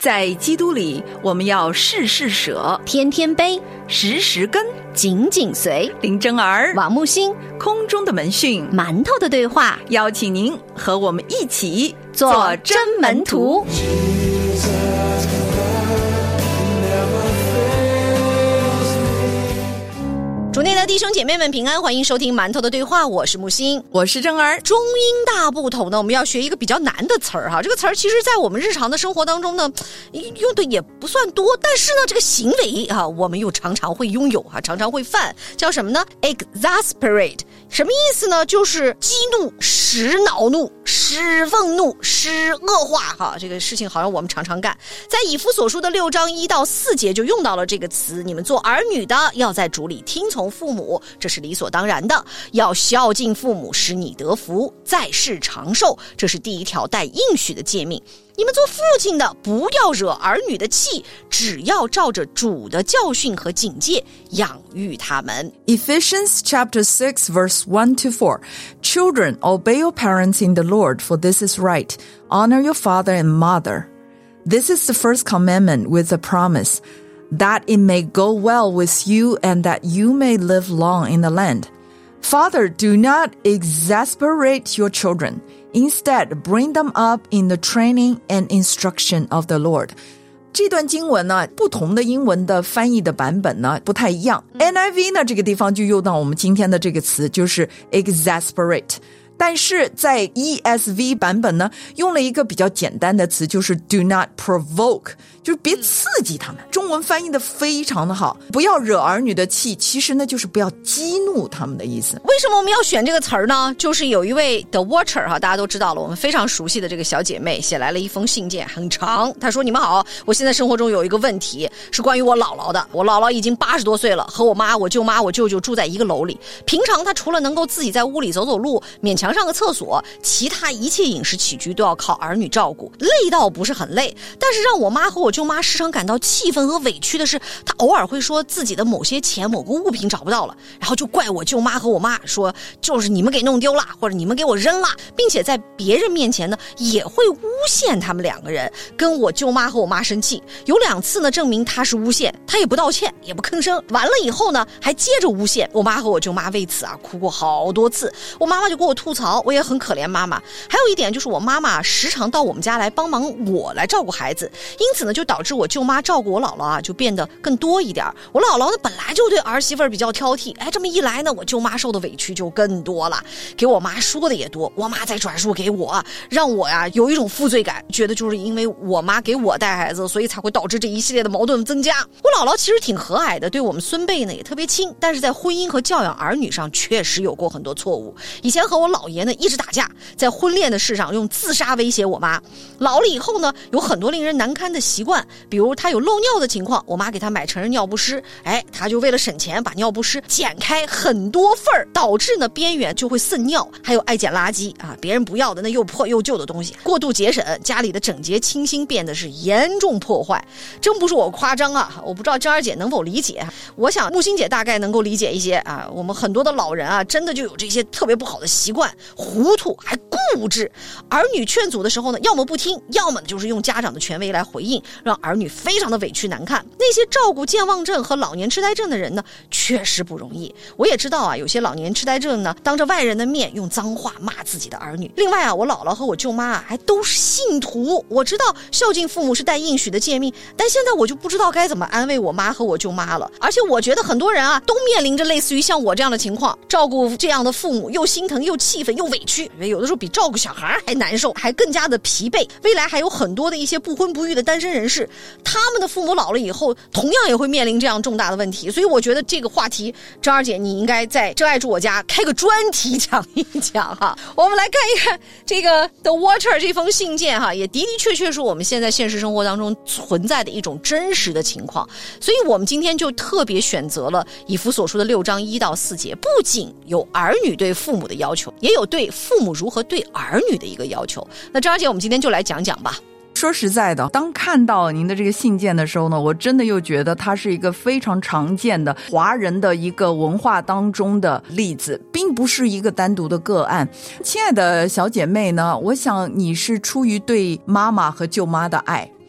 在基督里，我们要事事舍， 天天悲， 时时跟， 紧紧随。 林真儿、 王木星， 空中的门讯， 馒头的对话， 邀请您和我们一起做真门徒。主内的弟兄姐妹们平安，欢迎收听馒头的对话，我是木星， 我是真儿。 中英大部头呢，我们要学一个比较难的词儿哈。这个词儿其实在我们日常的生活当中呢，用的也不算多，但是呢，这个行为啊，我们又常常会拥有哈，常常会犯，叫什么呢 ？exasperate， 什么意思呢？就是激怒、使恼怒、使愤怒、使恶化哈。这个事情好像我们常常干，在以弗所书的6章1到4节就用到了这个词。你们做儿女的，要在主里听从父母，这是理所当然的，要孝敬父母，使你得福，在世长寿，这是第一条带应许的诫命。你们做父亲的，不要惹儿女的气，只要照着主的教训和警戒养育他们。 Ephesians chapter 6 verse 1 to 4. Children, obey your parents in the Lord, for this is right. Honor your father and mother. This is the first commandment with a promise, that it may go well with you and that you may live long in the land. Father, do not exasperate your children. Instead, bring them up in the training and instruction of the Lord. 这段经文呢，不同的英文的翻译的版本呢不太一样。NIV 呢这个地方就用到我们今天的这个词，就是 exasperate。但是在 ESV 版本呢，用了一个比较简单的词，就是 do not provoke， 就是别刺激他们。中文翻译的非常的好，不要惹儿女的气，其实呢就是不要激怒他们的意思。 为什么我们要选这个词儿呢？就是有一位 The Watcher 哈，大家都知道了，我们非常熟悉的这个小姐妹写来了一封信件，很长。她说：“你们好，我现在生活中有一个问题，是关于我姥姥的。我姥姥已经80多岁了，和我妈、我舅妈、我舅舅住在一个楼里。平常她除了能够自己在屋里走走路，勉强上个厕所，其他一切饮食起居都要靠儿女照顾，累到不是很累。但是让我妈和我舅妈时常感到气愤和委屈的是，她偶尔会说自己的某些钱、某个物品找不到了，然后就怪我舅妈和我妈，说就是你们给弄丢了，或者你们给我扔了，并且在别人面前呢也会诬陷他们两个人，跟我舅妈和我妈生气。有2次呢证明她是诬陷，她也不道歉，也不吭声。完了以后呢还接着诬陷，我妈和我舅妈为此啊哭过好多次。我妈妈就给我吐槽，我也很可怜妈妈。还有一点就是我妈妈时常到我们家来帮忙我来照顾孩子，因此呢就导致我舅妈照顾我姥姥啊就变得更多一点。我姥姥呢本来就对儿媳妇比较挑剔，这么一来呢我舅妈受的委屈就更多了，给我妈说的也多，我妈再转述给我，让我呀有一种负罪感，觉得就是因为我妈给我带孩子，所以才会导致这一系列的矛盾增加。我姥姥其实挺和蔼的，对我们孙辈呢也特别亲，但是在婚姻和教养儿女上确实有过很多错误。以前和我姥爷呢一直打架，在婚恋的事上用自杀威胁我妈。老了以后呢有很多令人难堪的习惯，比如他有漏尿的情况，我妈给他买成人尿不湿，他就为了省钱把尿不湿剪开很多份儿，导致呢边缘就会渗尿。还有爱捡垃圾啊，别人不要的那又破又旧的东西，过度节省，家里的整洁清新变得是严重破坏。真不是我夸张啊，我不知道珍儿姐能否理解，我想木星姐大概能够理解一些啊。我们很多的老人啊真的就有这些特别不好的习惯，糊涂还固执。儿女劝阻的时候呢要么不听，要么就是用家长的权威来回应，让儿女非常的委屈难看。那些照顾健忘症和老年痴呆症的人呢确实不容易。我也知道啊，有些老年痴呆症呢当着外人的面用脏话骂自己的儿女。另外啊，我姥姥和我舅妈还都是信徒，我知道孝敬父母是带应许的诫命，但现在我就不知道该怎么安慰我妈和我舅妈了。而且我觉得很多人啊都面临着类似于像我这样的情况，照顾这样的父母又心疼又气愤又委屈，有的时候比照顾小孩还难受，还更加的疲惫。未来还有很多的一些不婚不育的单身人士，他们的父母老了以后同样也会面临这样重大的问题。所以我觉得这个话题，张二姐你应该在真爱住我家开个专题讲一讲哈。我们来看一看这个 The Watcher 这封信件哈，也的的确确是我们现在现实生活当中存在的一种真实的情况。所以我们今天就特别选择了以弗所书的6章1到4节，不仅有儿女对父母的要求，也有对父母如何对儿女的一个要求。那张二姐我们今天就来讲讲吧。 说实在的，当看到您的这个信件的时候呢，我真的又觉得它是一个非常常见的华人的一个文化当中的例子，并不是一个单独的个案。亲爱的小姐妹呢，我想你是出于对妈妈和舅妈的爱，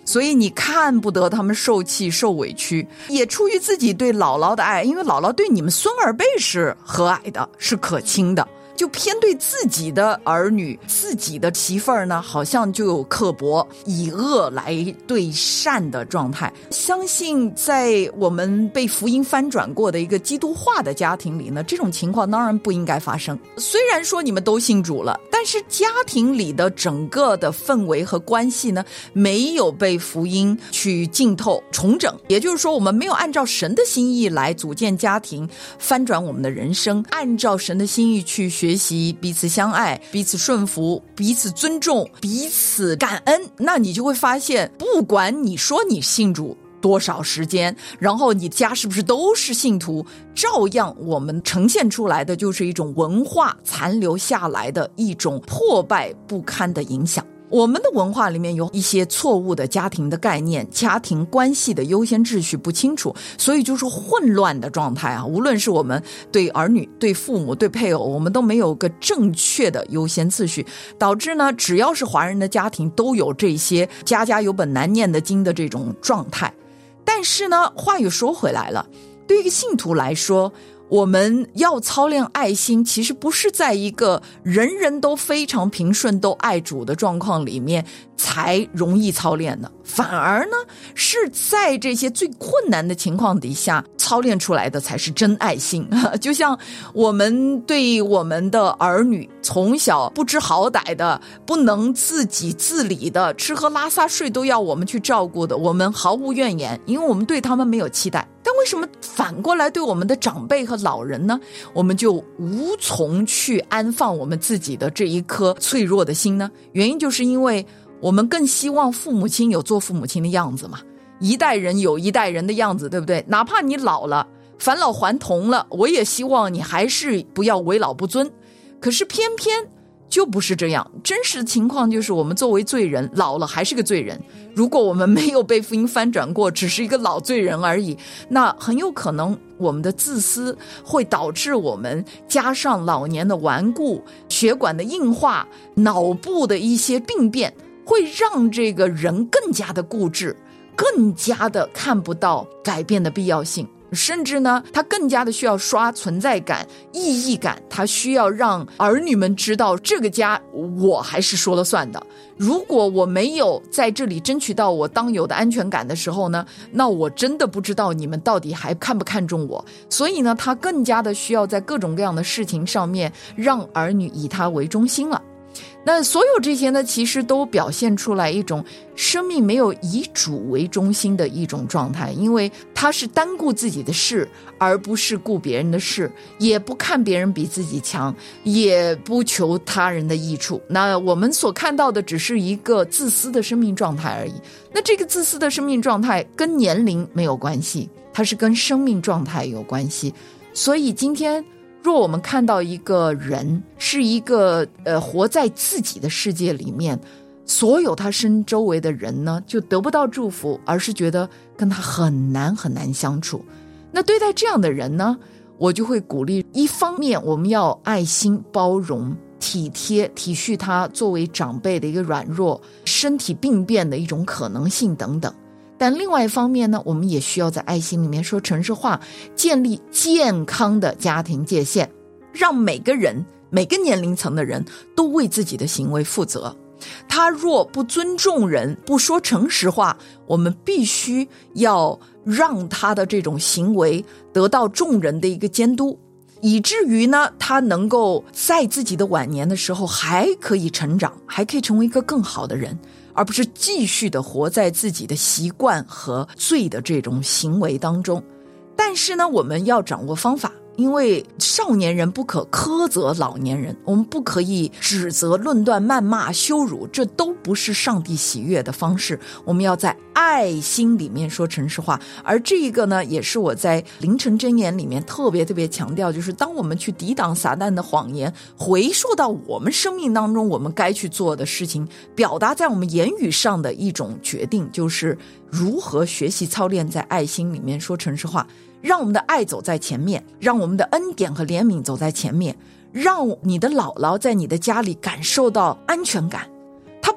所以你看不得他们受气受委屈，也出于自己对姥姥的爱，因为姥姥对你们孙儿辈是和蔼的，是可亲的，就偏对自己的儿女自己的媳妇儿呢，好像就有刻薄以恶来对善的状态。相信在我们被福音翻转过的一个基督化的家庭里呢，这种情况当然不应该发生。虽然说你们都信主了，但是家庭里的整个的氛围和关系呢，没有被福音去浸透重整，也就是说我们没有按照神的心意来组建家庭，翻转我们的人生，按照神的心意去学习彼此相爱，彼此顺服，彼此尊重，彼此感恩。那你就会发现，不管你说你信主多少时间，然后你家是不是都是信徒，照样我们呈现出来的就是一种文化残留下来的一种破败不堪的影响。我们的文化里面有一些错误的家庭的概念，家庭关系的优先秩序不清楚，所以就是混乱的状态啊。无论是我们对儿女、对父母、对配偶，我们都没有个正确的优先次序，导致呢，只要是华人的家庭都有这些家家有本难念的经的这种状态。但是呢，话又说回来了，对于一个信徒来说，我们要操练爱心，其实不是在一个人人都非常平顺都爱主的状况里面才容易操练的，反而呢是在这些最困难的情况底下操练出来的才是真爱心。就像我们对我们的儿女从小不知好歹的，不能自己自理的，吃喝拉撒睡都要我们去照顾的，我们毫无怨言，因为我们对他们没有期待。但为什么反过来对我们的长辈和老人呢，我们就无从去安放我们自己的这一颗脆弱的心呢？原因就是因为我们更希望父母亲有做父母亲的样子嘛，一代人有一代人的样子，对不对？哪怕你老了，返老还童了，我也希望你还是不要为老不尊。可是偏偏就不是这样，真实的情况就是我们作为罪人，老了还是个罪人。如果我们没有被福音翻转过，只是一个老罪人而已，那很有可能我们的自私会导致我们加上老年的顽固、血管的硬化、脑部的一些病变，会让这个人更加的固执，更加的看不到改变的必要性。甚至呢，他更加的需要刷存在感、意义感，他需要让儿女们知道这个家我还是说了算的。如果我没有在这里争取到我当有的安全感的时候呢，那我真的不知道你们到底还看不看重我。所以呢，他更加的需要在各种各样的事情上面让儿女以他为中心了。那所有这些呢，其实都表现出来一种生命没有以主为中心的一种状态，因为他是单顾自己的事，而不是顾别人的事，也不看别人比自己强，也不求他人的益处。那我们所看到的只是一个自私的生命状态而已。那这个自私的生命状态跟年龄没有关系，它是跟生命状态有关系。所以今天若我们看到一个人是一个活在自己的世界里面，所有他身周围的人呢就得不到祝福，而是觉得跟他很难很难相处。那对待这样的人呢，我就会鼓励，一方面我们要爱心、包容、体贴、体恤他作为长辈的一个软弱、身体病变的一种可能性等等。但另外一方面呢，我们也需要在爱心里面说城市化，建立健康的家庭界限，让每个人、每个年龄层的人都为自己的行为负责。他若不尊重人，不说诚实话，我们必须要让他的这种行为得到众人的一个监督，以至于呢，他能够在自己的晚年的时候还可以成长，还可以成为一个更好的人，而不是继续的活在自己的习惯和罪的这种行为当中。但是呢，我们要掌握方法，因为少年人不可苛责老年人，我们不可以指责、论断、谩骂、羞辱，这都不是上帝喜悦的方式。我们要在爱心里面说诚实话，而这一个呢，也是我在凌晨箴言里面特别强调，就是当我们去抵挡撒旦的谎言，回溯到我们生命当中我们该去做的事情，表达在我们言语上的一种决定，就是如何学习操练在爱心里面说诚实话，让我们的爱走在前面，让我们的恩典和怜悯走在前面，让你的姥姥在你的家里感受到安全感。她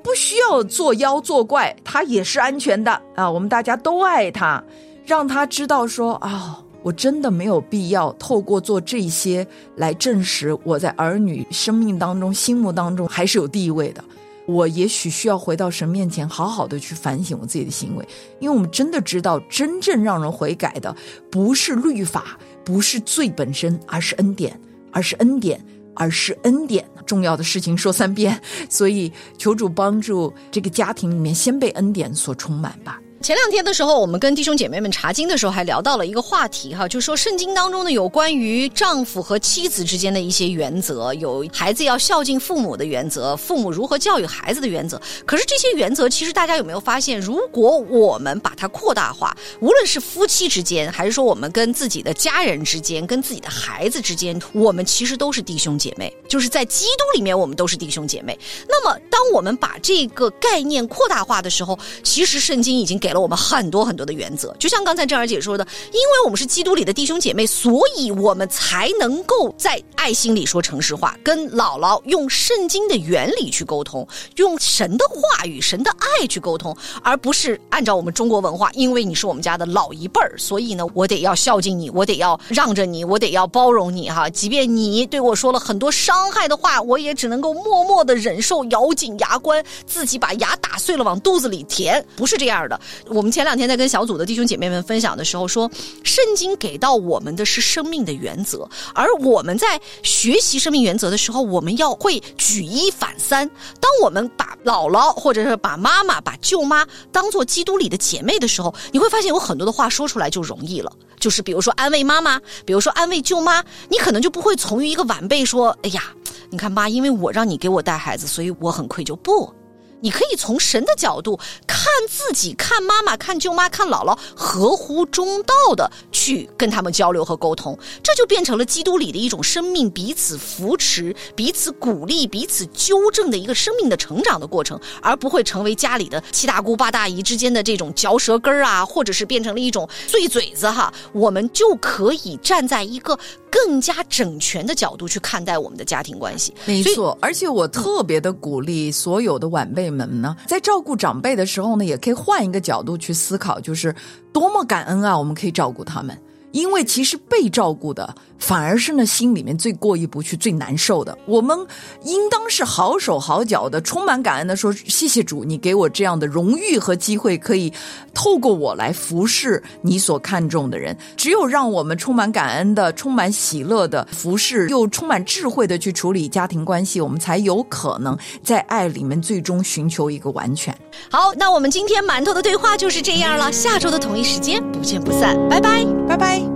不需要作妖作怪，他也是安全的啊，我们大家都爱他，让他知道说我真的没有必要透过做这些来证实我在儿女生命当中心目当中还是有地位的。我也许需要回到神面前好好的去反省我自己的行为，因为我们真的知道真正让人悔改的不是律法，不是罪本身，而是恩典，而是恩典，而是恩典。重要的事情说3遍，所以求主帮助这个家庭里面先被恩典所充满吧。 前2天的时候，我们跟弟兄姐妹们查经的时候还聊到了一个话题哈，就是说圣经当中呢有关于丈夫和妻子之间的一些原则，有孩子要孝敬父母的原则，父母如何教育孩子的原则。可是这些原则其实大家有没有发现，如果我们把它扩大化，无论是夫妻之间，还是说我们跟自己的家人之间，跟自己的孩子之间，我们其实都是弟兄姐妹，就是在基督里面我们都是弟兄姐妹。那么当我们把这个概念扩大化的时候，其实圣经已经给了我们很多很多的原则，就像刚才郑儿姐说的，因为我们是基督里的弟兄姐妹，所以我们才能够在爱心里说诚实话，跟姥姥用圣经的原理去沟通，用神的话语神的爱去沟通，而不是按照我们中国文化，因为你是我们家的老一辈儿，所以呢我得要孝敬你，我得要让着你，我得要包容你哈，即便你对我说了很多伤害的话，我也只能够默默的忍受，咬紧牙关，自己把牙打碎了往肚子里填，不是这样的。我们前2天在跟小组的弟兄姐妹们分享的时候说，圣经给到我们的是生命的原则，而我们在学习生命原则的时候，我们要会举一反三。当我们把姥姥或者是把妈妈把舅妈当作基督里的姐妹的时候，你会发现有很多的话说出来就容易了，就是比如说安慰妈妈，比如说安慰舅妈，你可能就不会从于一个晚辈说，哎呀你看妈，因为我让你给我带孩子，所以我很愧疚。不，你可以从神的角度看自己，看妈妈，看舅妈，看姥姥，合乎中道的去跟他们交流和沟通，这就变成了基督里的一种生命彼此扶持，彼此鼓励，彼此纠正的一个生命的成长的过程，而不会成为家里的七大姑八大姨之间的这种嚼舌根啊，或者是变成了一种碎嘴子哈。我们就可以站在一个更加整全的角度去看待我们的家庭关系。 没错，而且我特别的鼓励所有的晚辈们呢，在照顾长辈的时候呢，也可以换一个角度去思考，就是多么感恩啊，我们可以照顾他们。因为其实被照顾的反而是呢心里面最过意不去最难受的，我们应当是好手好脚的充满感恩的说，谢谢主，你给我这样的荣誉和机会，可以透过我来服侍你所看重的人。只有让我们充满感恩的充满喜乐的服侍，又充满智慧的去处理家庭关系，我们才有可能在爱里面最终寻求一个完全。 好，那我们今天馒头的对话就是这样了，下周的同一时间不见不散，拜拜， 拜拜。